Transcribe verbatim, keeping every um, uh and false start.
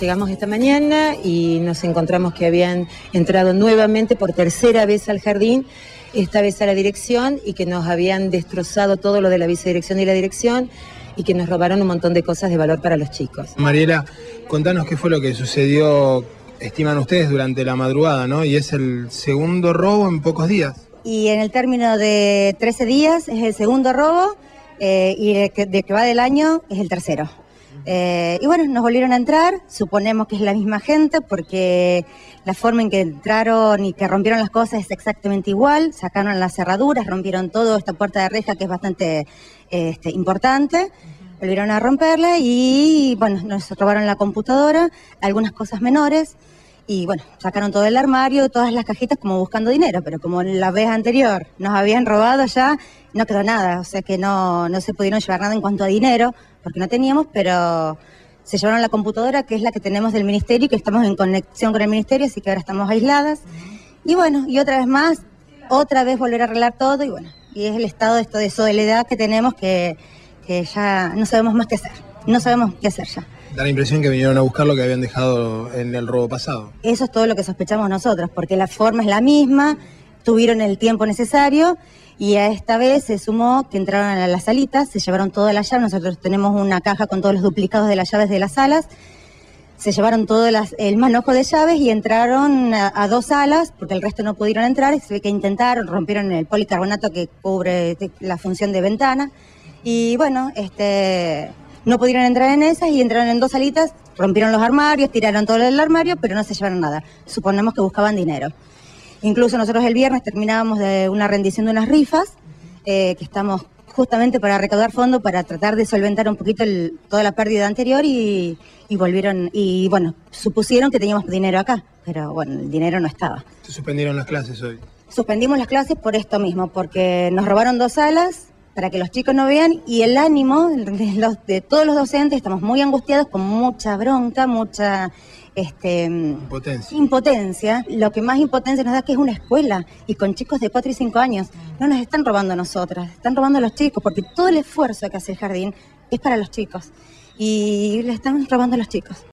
llegamos esta mañana y nos encontramos que habían entrado nuevamente por tercera vez al jardín, esta vez a la dirección, y que nos habían destrozado todo lo de la vicedirección y la dirección y que nos robaron un montón de cosas de valor para los chicos. Mariela, contanos qué fue lo que sucedió, estiman ustedes, durante la madrugada, ¿no? Y es el segundo robo en pocos días. Y en el término de trece días es el segundo robo eh, y de que, de que va del año es el tercero. Eh, y bueno, nos volvieron a entrar, suponemos que es la misma gente porque la forma en que entraron y que rompieron las cosas es exactamente igual, sacaron las cerraduras, rompieron todo, esta puerta de reja que es bastante este, importante, volvieron a romperla y bueno, nos robaron la computadora, algunas cosas menores y bueno, sacaron todo el armario, todas las cajitas como buscando dinero, pero como la vez anterior nos habían robado ya, no quedó nada, o sea que no, no se pudieron llevar nada en cuanto a dinero, porque no teníamos, pero se llevaron la computadora, que es la que tenemos del ministerio, que estamos en conexión con el ministerio, así que ahora estamos aisladas. Y bueno, y otra vez más, otra vez volver a arreglar todo, y bueno, y es el estado esto de soledad que tenemos, que, que ya no sabemos más qué hacer, no sabemos qué hacer ya. Da la impresión que vinieron a buscar lo que habían dejado en el robo pasado. Eso es todo lo que sospechamos nosotros, porque la forma es la misma, tuvieron el tiempo necesario, y a esta vez se sumó que entraron a las salitas, se llevaron todas las llaves, nosotros tenemos una caja con todos los duplicados de las llaves de las salas, se llevaron todo las, el manojo de llaves y entraron a, a dos salas, porque el resto no pudieron entrar, y se ve que intentaron, rompieron el policarbonato que cubre la función de ventana, y bueno, este, no pudieron entrar en esas y entraron en dos salitas, rompieron los armarios, tiraron todo el armario, pero no se llevaron nada, suponemos que buscaban dinero. Incluso nosotros el viernes terminábamos de una rendición de unas rifas, eh, que estamos justamente para recaudar fondos, para tratar de solventar un poquito el, toda la pérdida anterior y, y volvieron, y bueno, supusieron que teníamos dinero acá, pero bueno, el dinero no estaba. ¿Se suspendieron las clases hoy? Suspendimos las clases por esto mismo, porque nos robaron dos salas para que los chicos no vean y el ánimo de, los, de todos los docentes, estamos muy angustiados, con mucha bronca, mucha... Este, impotencia. impotencia, lo que más impotencia nos da es que es una escuela y con chicos de cuatro y cinco años, no nos están robando a nosotras, están robando a los chicos, porque todo el esfuerzo que hace el jardín es para los chicos y le están robando a los chicos.